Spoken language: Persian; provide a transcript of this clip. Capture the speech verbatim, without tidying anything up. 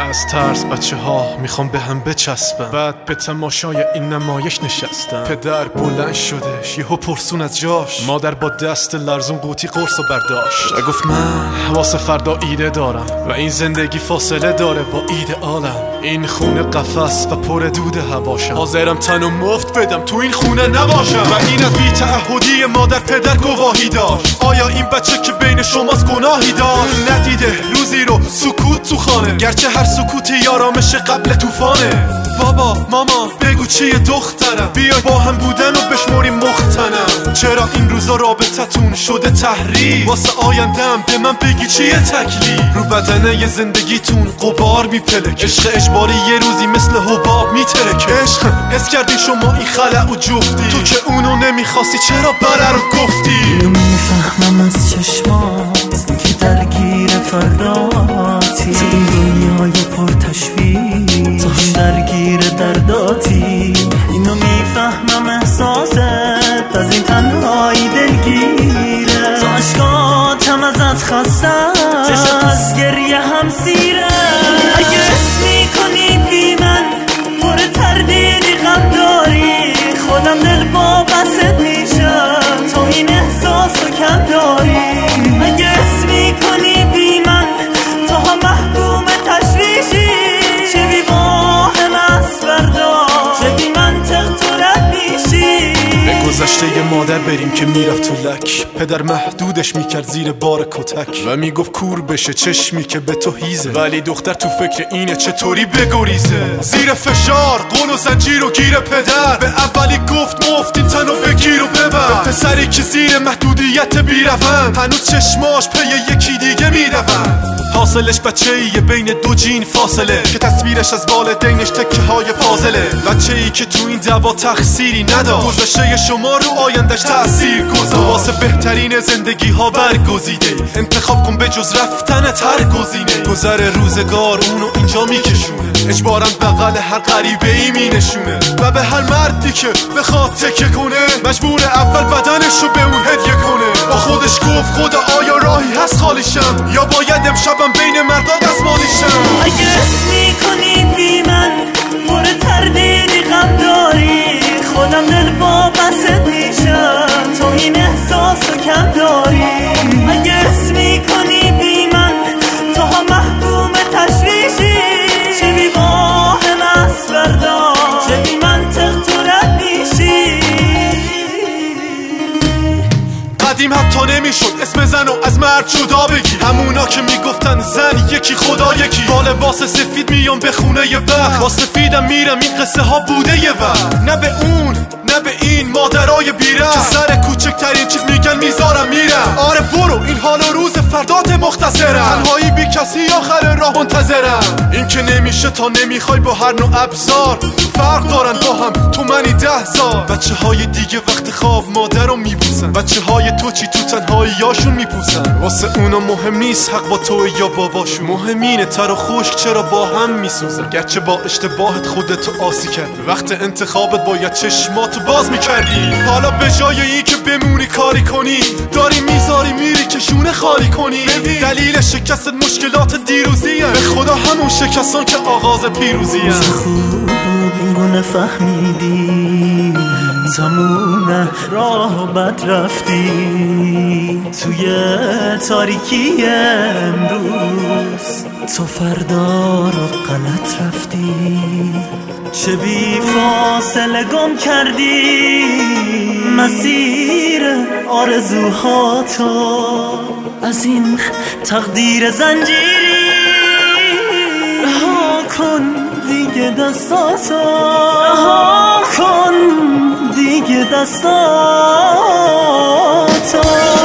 از ترس بچه ها میخوام به هم بچسبن، بعد به تماشای این نمایش نشستم. پدر بلند شدش یهو پرسون از جاش، مادر با دست لرزون قوطی قرص و برداشت و گفت من واسه فردا ایده دارم و این زندگی فاصله داره با ایده عالم. این خونه قفس و پر دود هواشم، حاضرم تن و مفت بدم تو این خونه نباشم. و این از بی تعهدی مادر پدر گواهی داشت. آیا این بچه که بین شماست گناهی داشت؟ ندیده روزی رو سکوت تو خانه، گرچه هر سکوتی آرامش قبل طوفانه. بابا ماما بگو چیه دخترم، بیا با هم بودن و بشمریم مختنم. چرا این روزا رابطتون شده تحریم؟ واسه آیندم به من بگی چیه تکلیف؟ رو بدنه ی زندگیتون غبار میپلک، عشق اجباری یه روزی مثل حباب میترکه. عشق حس کردی شما این خلع و جفتی، تو که اونو نمیخواستی چرا بله رو گفتی؟ اینو میفهمم از چشمات که درگیر فرداتی، تو این دنیای پر تشویش تو هم درگیر درداتی. اینو میفهمم احساست از این تنهایی دلگیره، تو عشقاتم ازت خستم، چشم از گریه هم سیره. اگه اسم میکنی بی من پر تردیدی غم داری، خودم دل با بست میشم تو این احساسو کم داری. اگه اسم میکنی بی من تو هم محکوم تشویشی، چه بی واهم از فردا چه بی منطق تو رد میشی. به گذشته ی مادر بریم که میرفت تو لک، پدر محدودش میکرد زیر بار کتک و میگفت کور بشه چشمی که به تو هیزه، ولی دختر تو فکر اینه چطوری بگریزه. زیر فشار قول و زنجیر و گیر پدر، به اولی گفت مفت این تنو بگیر و ببر. پسری که زیر محدودیت بیروند هنوز چشماش پی یکی دیگه میروند. حاصلش بچه ایه بین دو جین فاصله، که تصویرش از والدینش تکه های پازله. بچه ای که تو این دعوا تقصیری نداشت، گذشته شما رو آیندش تأثیر گذاشت. واسه بهترین زندگی ها برگزیده، انتخاب کن به جز رفتن تر گزینه. گذر روزگار اونو اینجا میکشونه، اجبارا بغل هر غریبه ای مینشونه. و به هر مردی که بخواد تکه کنه، مجبور اول بدنش رو به اون هدیه کنه. با خودش گفت خدا آیا راهی هست خالیشم، یا باید امشبم بین مردا دستمالیشم. اگه اسم میکنی بی من پر تردیدی غم داری، خودم دل با بست میشم تو این احساسو کم داری. اگه اسم میکنی بی من تو هم محکوم تشویشی، چه بی واهم از فردا چه بی منطق تو رد میشی. قدیم حتی نمیشد اسم زنو از مرد جدا بگی، همونا که میگفتن زن یکی خدا یکی. با لباس سفید میام به خونه ی بخت، با سفیدم میرم این قصه ها بوده یه وقت. نه به اون نه به این مادرای بیرم، که سر کوچکترین چیز میگن میذارم میرم. آره برو این حال و روز فردات مختصرم، تنهایی بی کسی آخر راه منتظرم. این که نمیشه تا نمیخوای با هر نوع ابزار، فرق دارن با هم تو منی ده زار. بچه های دیگه وقت خواب مادر رو میبوسن، بچه های تو چی تو تنهاییاشون میپوسن. واسه اونا مهم نیست حق با تو یا باباشون، مهم اینه تر و خشک چرا با هم میسوزن. گرچه با اشتباهت خودتو آسی کردی، وقت انتخابت باید چشماتو باز میکردی. حالا به جای این که بمونی کاری کنی، داری میذاری میری که شونه خالی کنی. دلیل شکست مشکلات دیروزیه، به خدا همون شکستان که آغاز پیروزیه. چه خوب این گونه فهمیدی تموم راه بد رفتی، توی تاریکی امروز تو فردا رو غلط رفتی. چه بی فاصله گم کردی مسیر آرزوهاتو، از این تقدیر زنجیری رها کن دیگه دستاتو، رها کن دیگه دستاتو.